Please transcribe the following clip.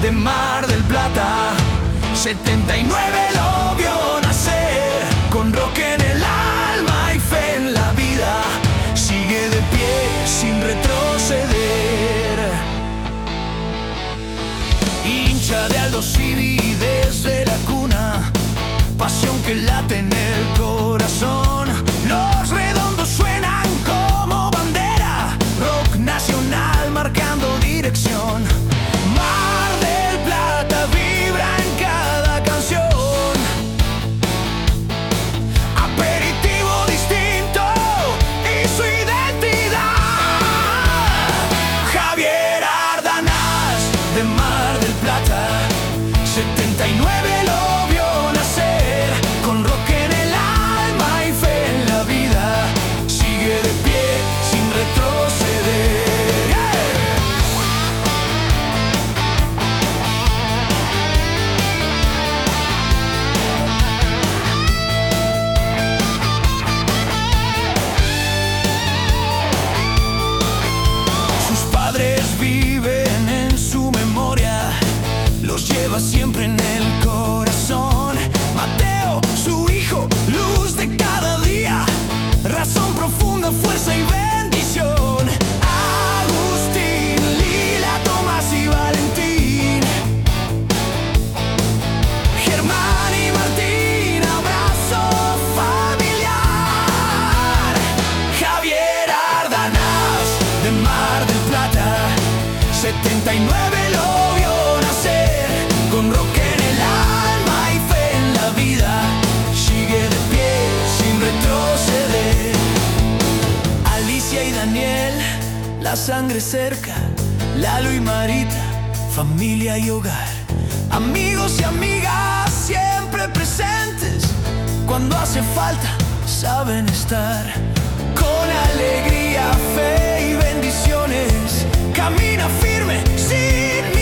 de Mar del Plata. 79 lo vio nacer, con rock en el alma y fe en la vida. Sigue de pie sin retroceder. Hincha de Aldo Civi desde la cuna, pasión que late en el corazón. Los Redondos suenan como bandera, rock nacional marcando dirección. Mar del Plata vibra en cada canción. Aperitivo distinto y su identidad. Javier Ardanaz de Mar del Plata. 79 lo vio nacer, con rock en el alma y fe en la vida. Sigue de pie sin retroceder. Sus padres viven en su memoria, los lleva siempre en el corazón. Mateo, su hijo, luz de cada día, razón profunda, fuerza y bendición. Agustín, Lila, Tomás y Valentín, Germán y Martín, abrazo familiar. Javier Ardanaz de Mar del Plata. 79 lo vio nacer, con rock en el alma y fe en la vida. Sigue de pie sin retroceder. Alicia y Daniel, la sangre cerca. Lalo y Marita, familia y hogar. Amigos y amigas siempre presentes, cuando hace falta saben estar. Con alegría, fe y bendiciones, camina firme sin miedo.